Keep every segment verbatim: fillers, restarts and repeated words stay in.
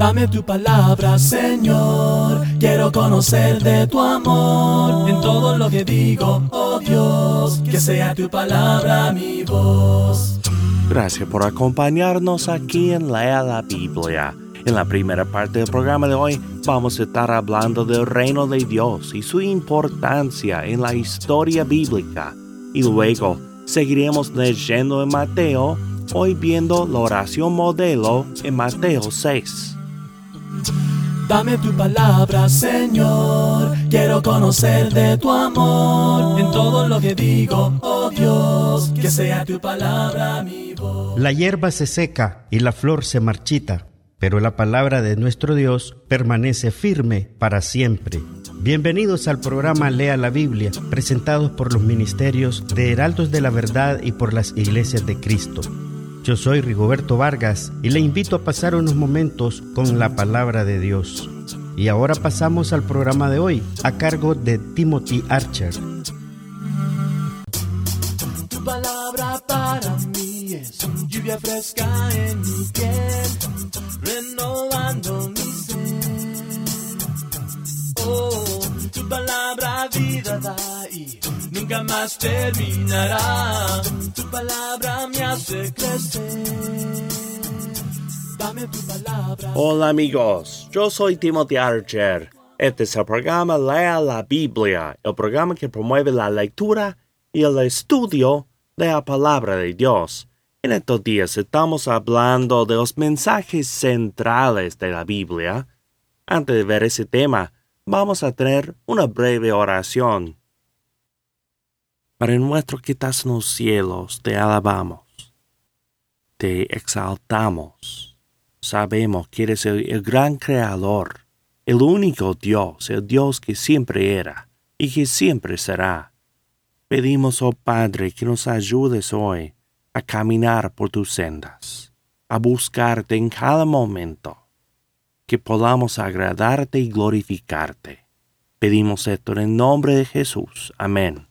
Dame tu palabra, Señor. Quiero conocer de tu amor en todo lo que digo, oh Dios. Que sea tu palabra mi voz. Gracias por acompañarnos aquí en Lea la Biblia. En la primera parte del programa de hoy vamos a estar hablando del reino de Dios y su importancia en la historia bíblica. Y luego seguiremos leyendo en Mateo, hoy viendo la oración modelo en Mateo seis. Dame tu palabra, Señor. Quiero conocer de tu amor en todo lo que digo, oh Dios. Que sea tu palabra mi voz. La hierba se seca y la flor se marchita, pero la palabra de nuestro Dios permanece firme para siempre. Bienvenidos al programa Lea la Biblia, presentados por los ministerios de Heraldos de la Verdad y por las Iglesias de Cristo. Yo soy Rigoberto Vargas y le invito a pasar unos momentos con la palabra de Dios. Y ahora pasamos al programa de hoy, a cargo de Timothy Archer. Tu palabra para mí es lluvia fresca en mi piel, renovando mi ser. Oh, tu palabra vida da y nunca más terminará. Tu palabra me hace crecer. Dame tu palabra. Hola amigos, yo soy Timothy Archer. Este es el programa Lea la Biblia, el programa que promueve la lectura y el estudio de la palabra de Dios. En estos días estamos hablando de los mensajes centrales de la Biblia. Antes de ver ese tema, vamos a tener una breve oración. Padre nuestro que estás en los cielos, te alabamos, te exaltamos. Sabemos que eres el, el gran creador, el único Dios, el Dios que siempre era y que siempre será. Pedimos, oh Padre, que nos ayudes hoy a caminar por tus sendas, a buscarte en cada momento, que podamos agradarte y glorificarte. Pedimos esto en el nombre de Jesús. Amén.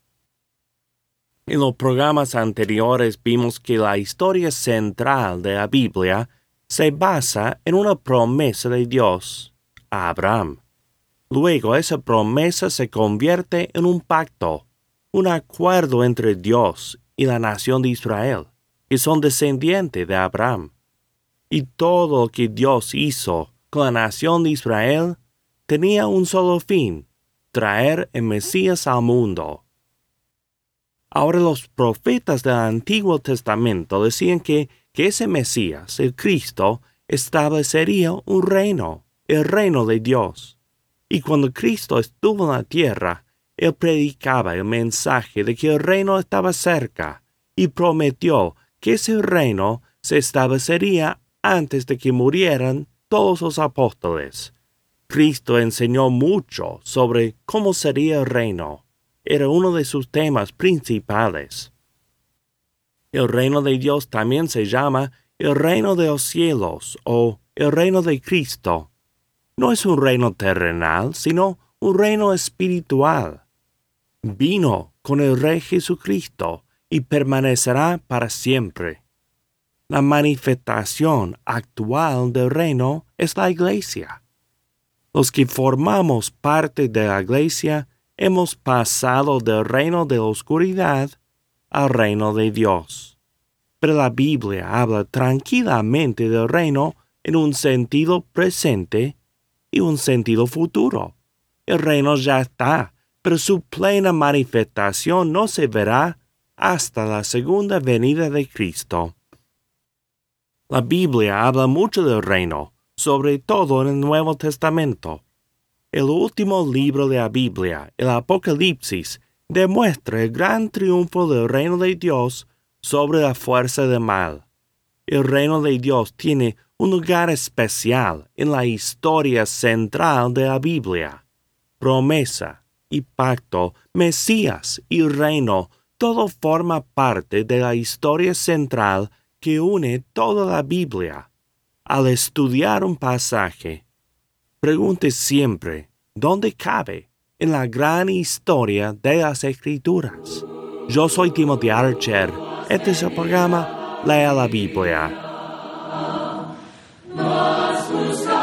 En los programas anteriores vimos que la historia central de la Biblia se basa en una promesa de Dios a Abraham. Luego esa promesa se convierte en un pacto, un acuerdo entre Dios y la nación de Israel, que son descendientes de Abraham. Y todo lo que Dios hizo con la nación de Israel tenía un solo fin: traer el Mesías al mundo. Ahora los profetas del Antiguo Testamento decían que, que ese Mesías, el Cristo, establecería un reino, el reino de Dios. Y cuando Cristo estuvo en la tierra, Él predicaba el mensaje de que el reino estaba cerca y prometió que ese reino se establecería antes de que murieran todos los apóstoles. Cristo enseñó mucho sobre cómo sería el reino. Era uno de sus temas principales. El reino de Dios también se llama el reino de los cielos o el reino de Cristo. No es un reino terrenal, sino un reino espiritual. Vino con el Rey Jesucristo y permanecerá para siempre. La manifestación actual del reino es la Iglesia. Los que formamos parte de la Iglesia hemos pasado del reino de la oscuridad al reino de Dios. Pero la Biblia habla tranquilamente del reino en un sentido presente y un sentido futuro. El reino ya está, pero su plena manifestación no se verá hasta la segunda venida de Cristo. La Biblia habla mucho del reino, sobre todo en el Nuevo Testamento. El último libro de la Biblia, el Apocalipsis, demuestra el gran triunfo del reino de Dios sobre la fuerza del mal. El reino de Dios tiene un lugar especial en la historia central de la Biblia. Promesa y pacto, Mesías y reino, todo forma parte de la historia central que une toda la Biblia. Al estudiar un pasaje, pregunte siempre dónde cabe en la gran historia de las Escrituras. Yo soy Timothy Archer. Este es el programa Lea la Biblia. Nos busca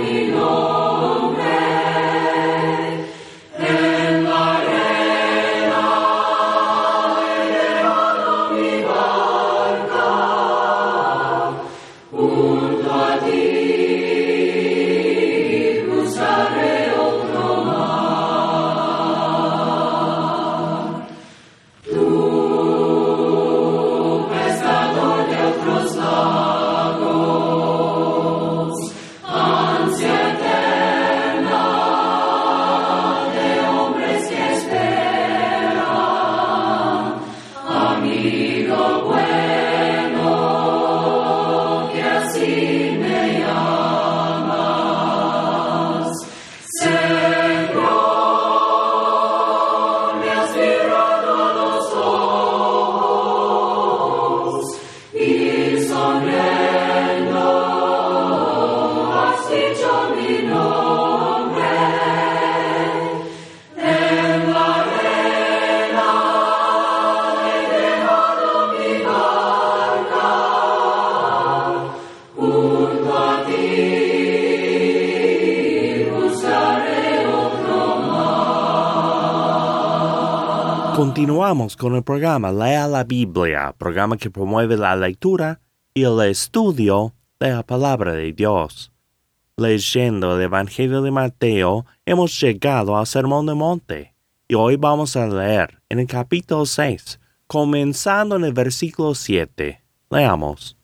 Continuamos con el programa Lea la Biblia, programa que promueve la lectura y el estudio de la palabra de Dios. Leyendo el Evangelio de Mateo, hemos llegado al Sermón del Monte, y hoy vamos a leer en el capítulo seis, comenzando en el versículo siete. Leamos.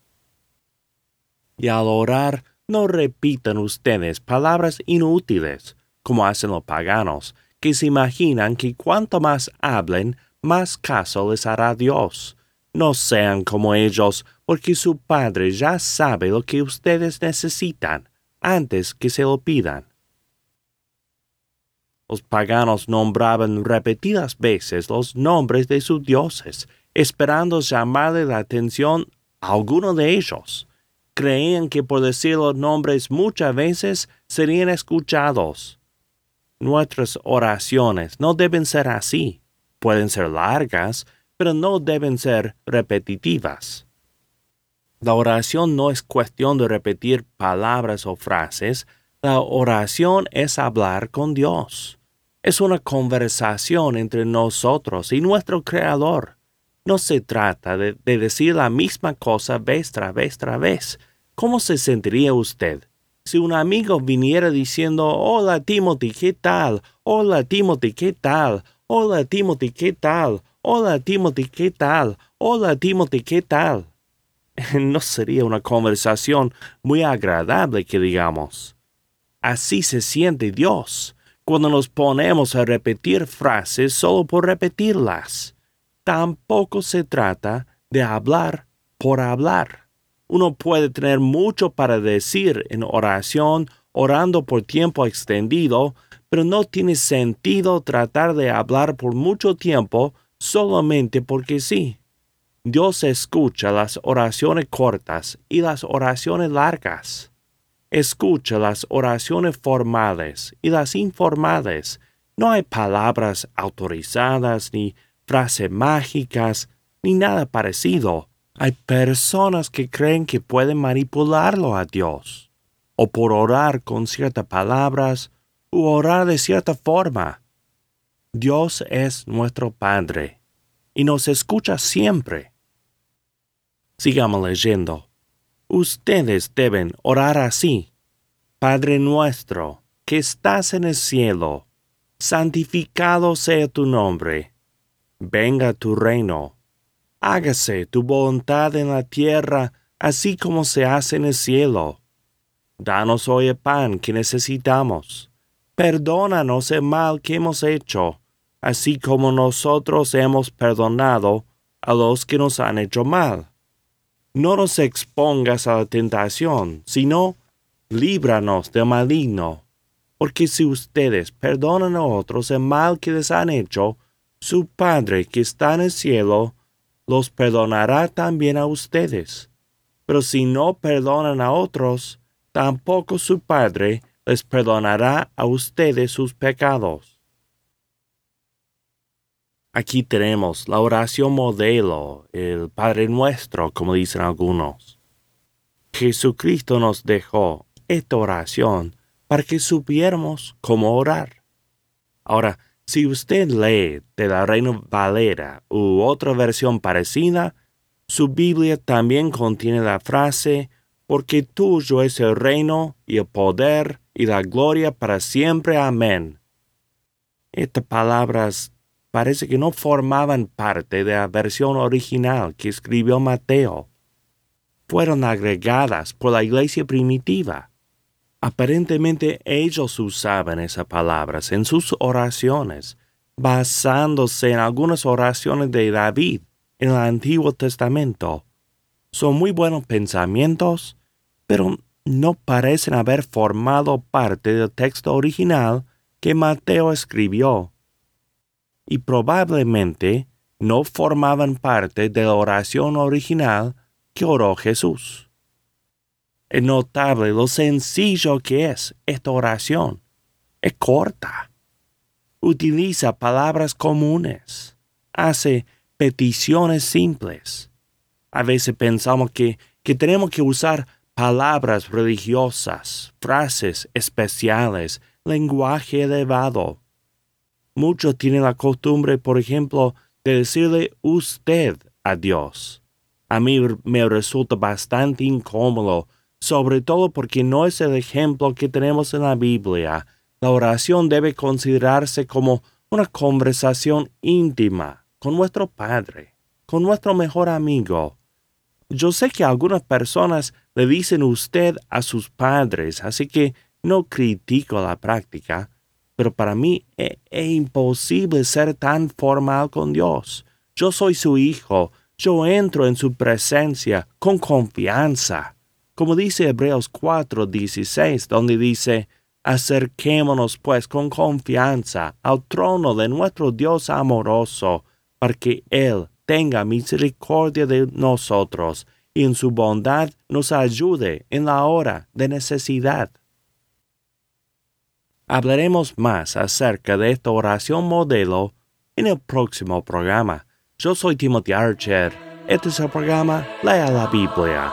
Y al orar, no repitan ustedes palabras inútiles, como hacen los paganos, que se imaginan que cuanto más hablen, más caso les hará Dios. No sean como ellos, porque su Padre ya sabe lo que ustedes necesitan, antes que se lo pidan. Los paganos nombraban repetidas veces los nombres de sus dioses, esperando llamarle la atención a alguno de ellos. Creían que por decir los nombres muchas veces serían escuchados. Nuestras oraciones no deben ser así. Pueden ser largas, pero no deben ser repetitivas. La oración no es cuestión de repetir palabras o frases. La oración es hablar con Dios. Es una conversación entre nosotros y nuestro Creador. No se trata de, de decir la misma cosa vez tras vez tras vez. ¿Cómo se sentiría usted si un amigo viniera diciendo, hola Timothy, ¿qué tal? Hola Timothy, ¿qué tal? Hola Timothy, ¿qué tal? Hola Timothy, ¿qué tal? Hola Timothy, ¿qué tal? No sería una conversación muy agradable que digamos. Así se siente Dios cuando nos ponemos a repetir frases solo por repetirlas. Tampoco se trata de hablar por hablar. Uno puede tener mucho para decir en oración, orando por tiempo extendido, pero no tiene sentido tratar de hablar por mucho tiempo solamente porque sí. Dios escucha las oraciones cortas y las oraciones largas. Escucha las oraciones formales y las informales. No hay palabras autorizadas, ni frases mágicas, ni nada parecido. Hay personas que creen que pueden manipularlo a Dios, o por orar con ciertas palabras, u orar de cierta forma. Dios es nuestro Padre, y nos escucha siempre. Sigamos leyendo. Ustedes deben orar así. Padre nuestro, que estás en el cielo, santificado sea tu nombre. Venga tu reino. Hágase tu voluntad en la tierra, así como se hace en el cielo. Danos hoy el pan que necesitamos. Perdónanos el mal que hemos hecho, así como nosotros hemos perdonado a los que nos han hecho mal. No nos expongas a la tentación, sino líbranos del maligno. Porque si ustedes perdonan a otros el mal que les han hecho, su Padre que está en el cielo los perdonará también a ustedes. Pero si no perdonan a otros, tampoco su Padre les perdonará a ustedes sus pecados. Aquí tenemos la oración modelo, el Padre Nuestro, como dicen algunos. Jesucristo nos dejó esta oración para que supiéramos cómo orar. Ahora, si usted lee de la Reina Valera u otra versión parecida, su Biblia también contiene la frase, porque tuyo es el reino y el poder y la gloria para siempre. Amén. Estas palabras parece que no formaban parte de la versión original que escribió Mateo. Fueron agregadas por la iglesia primitiva. Aparentemente ellos usaban esas palabras en sus oraciones, basándose en algunas oraciones de David en el Antiguo Testamento. Son muy buenos pensamientos, pero no parecen haber formado parte del texto original que Mateo escribió. Y probablemente no formaban parte de la oración original que oró Jesús. Es notable lo sencillo que es esta oración. Es corta. Utiliza palabras comunes. Hace peticiones simples. A veces pensamos que, que tenemos que usar palabras religiosas, frases especiales, lenguaje elevado. Muchos tienen la costumbre, por ejemplo, de decirle usted a Dios. A mí me resulta bastante incómodo, sobre todo porque no es el ejemplo que tenemos en la Biblia. La oración debe considerarse como una conversación íntima con nuestro Padre, con nuestro mejor amigo. Yo sé que algunas personas le dicen usted a sus padres, así que no critico la práctica, pero para mí es, es imposible ser tan formal con Dios. Yo soy su hijo, yo entro en su presencia con confianza. Como dice Hebreos cuatro dieciséis, donde dice, acerquémonos pues con confianza al trono de nuestro Dios amoroso, para que Él tenga misericordia de nosotros y en su bondad nos ayude en la hora de necesidad. Hablaremos más acerca de esta oración modelo en el próximo programa. Yo soy Timothy Archer. Este es el programa Lea la Biblia.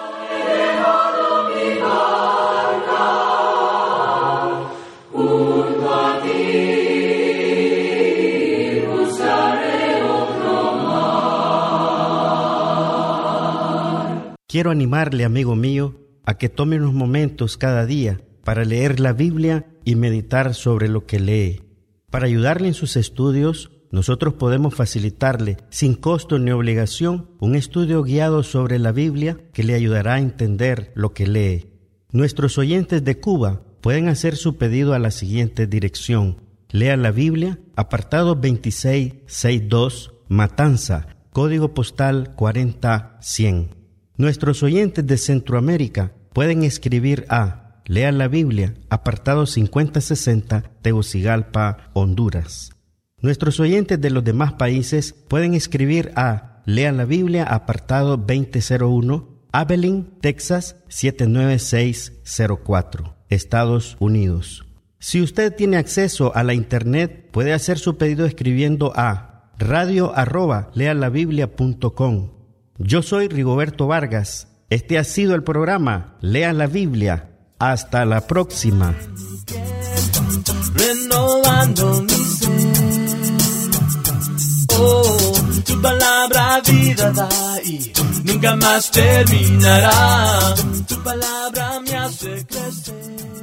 Quiero animarle, amigo mío, a que tome unos momentos cada día para leer la Biblia y meditar sobre lo que lee. Para ayudarle en sus estudios, nosotros podemos facilitarle, sin costo ni obligación, un estudio guiado sobre la Biblia que le ayudará a entender lo que lee. Nuestros oyentes de Cuba pueden hacer su pedido a la siguiente dirección. Lea la Biblia, apartado veintiséis sesenta y dos, Matanza, código postal cuarenta cien. Nuestros oyentes de Centroamérica pueden escribir a Lea la Biblia, apartado cincuenta sesenta, Tegucigalpa, Honduras. Nuestros oyentes de los demás países pueden escribir a Lea la Biblia, apartado veinte cero uno, Abilene, Texas, siete nueve seis cero cuatro, Estados Unidos. Si usted tiene acceso a la internet, puede hacer su pedido escribiendo a radio arroba lealabiblia punto com. Yo soy Rigoberto Vargas. Este ha sido el programa Lea la Biblia. Hasta la próxima. Renovando mi ser. Oh, tu palabra vida da y nunca más terminará. Tu palabra me hace crecer.